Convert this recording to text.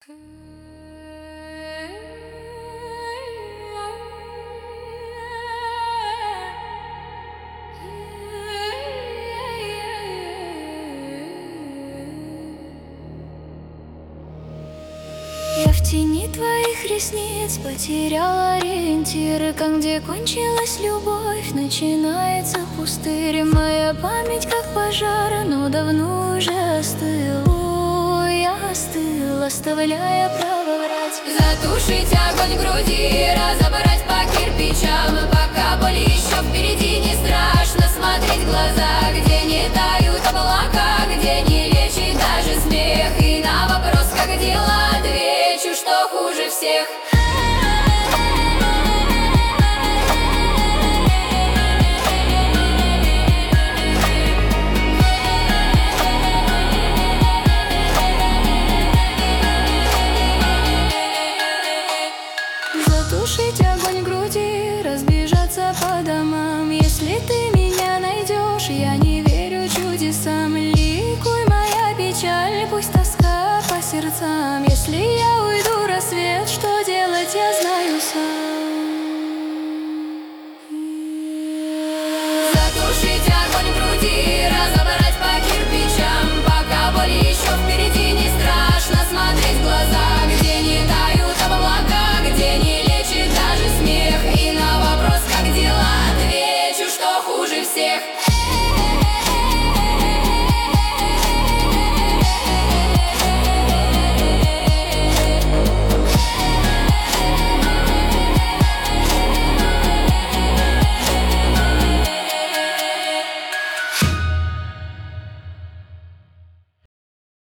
Я в тени твоих ресниц потеряла ориентиры. Как где кончилась любовь, начинается пустырь. Моя память как пожар, но давно уже остыл. Я остыл, оставляя право врать. Затушить огонь в груди, разобрать по кирпичам. Пока боль еще впереди, не страшно смотреть в глаза, где не тают облака, где не лечит даже смех. И на вопрос, как дела, отвечу, что хуже всех. Затушить огонь в груди, разбежаться по домам. Если ты меня найдешь, я не верю чудесам. Ликуй моя печаль, пусть тоска по сердцам. Если я уйду, рассвет, что делать, я знаю сам.